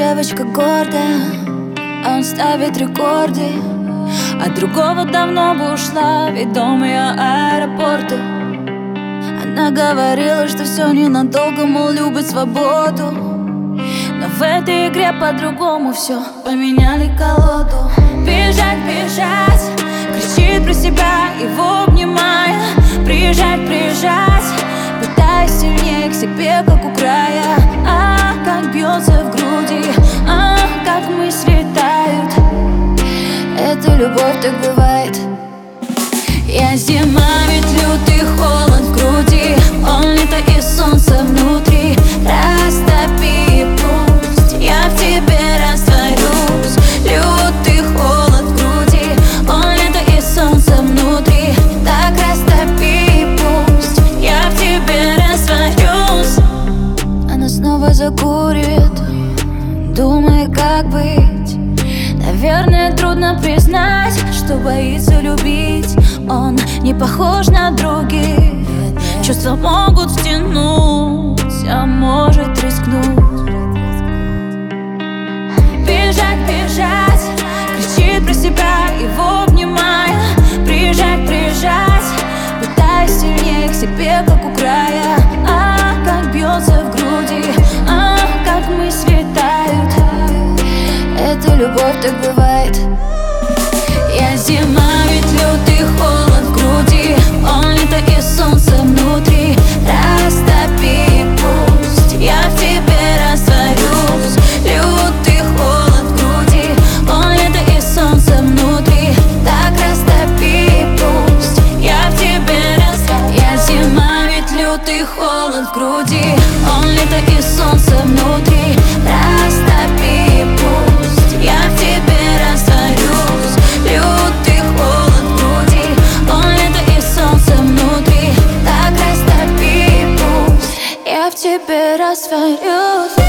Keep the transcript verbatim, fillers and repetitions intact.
девочка гордая, а он ставит рекорды. От другого давно бы ушла, ведомые аэропорты. Она говорила, что все ненадолго, мол, любит свободу. Но в этой игре по-другому все, поменяли колоду. Бежать, бежать, кричит про себя, его обнимая. Приезжать, приезжать, пытаясь сильнее к себе, как у края. А, как бьется в груди, а, как мысли тают. Это любовь, так бывает. Я зима, ведь лютый холод в груди, он лето и солнце внутри. Растопи, пусть я в тебе растворюсь. Лютый холод в груди, он лето и солнце внутри. Так растопи, пусть я в тебе растворюсь. Она снова закурит, думая, как быть. Наверное, трудно признать, что боится любить. Он не похож на других. Чувства могут стянуть, а может рискнуть. Бежать, бежать, кричит про себя, его обнимая. Приезжать, приезжать, пытаясь сильнее к себе, как у края. А, как бьется в груди, а, как мысли тают. Это любовь, так бывает. Я зима, ведь лютый холод в груди, он лето и солнце внутри. Растопи, пусть я в тебе растворюсь. Лютый холод в груди, он лето и солнце внутри. Так растопи, пусть я в тебе растворюсь. Я зима, ведь лютый холод в груди, он лето и солнце внутри. Растопи, пусть я в тебе растворюсь. Лютый холод в груди, он лето и солнце внутри. Так растопи, пусть я в тебе растворюсь.